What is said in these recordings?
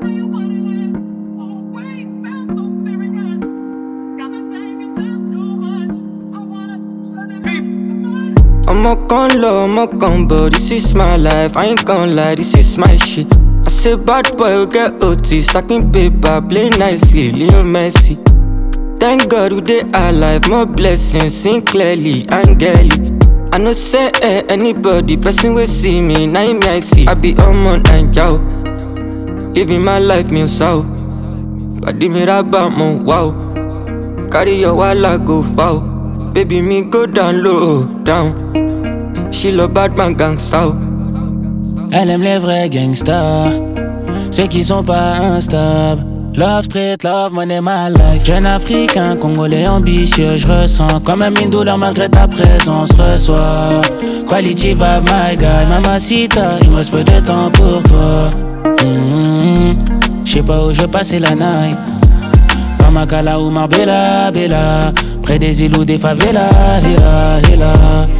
I'm a con low, I'm a combo, this is my life, I ain't gon' lie, this is my shit. I say bad boy will get OT, stacking paper, play nicely, Leo Messi. Thank God we dey alive, more blessings, sing clearly, angelic. I no say anybody, person will see me, now me I see. I be on and yow, living my life, me so. Body me rabba mo wow, carry your walla go foul. Baby me go down low, down. She love bad man gangsta. Elle aime les vrais gangsters, ceux qui sont pas instables. Love street, love money, my life. Jeune africain, congolais ambitieux, je ressens comme une douleur malgré ta présence. Reçois quality vibe, my guy, mamacita, il me reste peu de temps pour toi. J'sais pas où je vais passer la night. Pamakala ou Marbella, Bella, près des îles ou des favelas, hela, hela.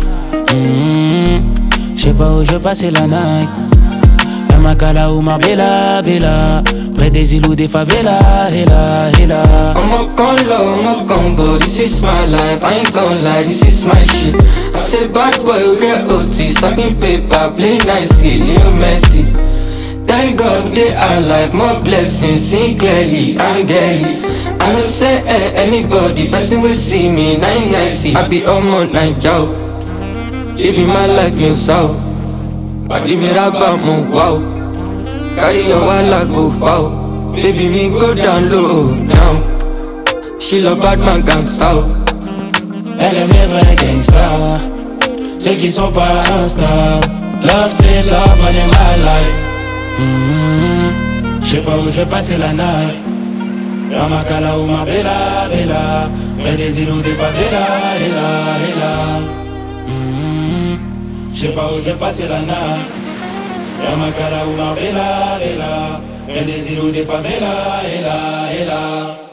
J'sais pas où je vais passer la night. Pamakala ou Marbella, Bella, près des îles ou des favelas, hela, hela. I'm a con low, I'm a combo, this is my life, I ain't gon' lie, this is my shit. I say bad boy will get OT, stacking paper, play nicely, Leo Messi. Thank God we dey alive, more blessings, sing clearly, angelic. I no say anybody, person will see me, now I see. I be on and yow, living my life, me so. Body me rabba mo wow, carry your walla go foul. Baby me go down low, down. She love bad man gangsta. Elle aime les vrais gangsters, ceux qui sont pas instables. Love street, love money, my life. J'sais pas où je vais passer la night. Ramakala ou Marbella, Bella, près des îles ou des favelas, hela, hela. J'sais pas où je vais passer la night. Ramakala ou Marbella, Bella, près des îles ou des favelas, hela, hela.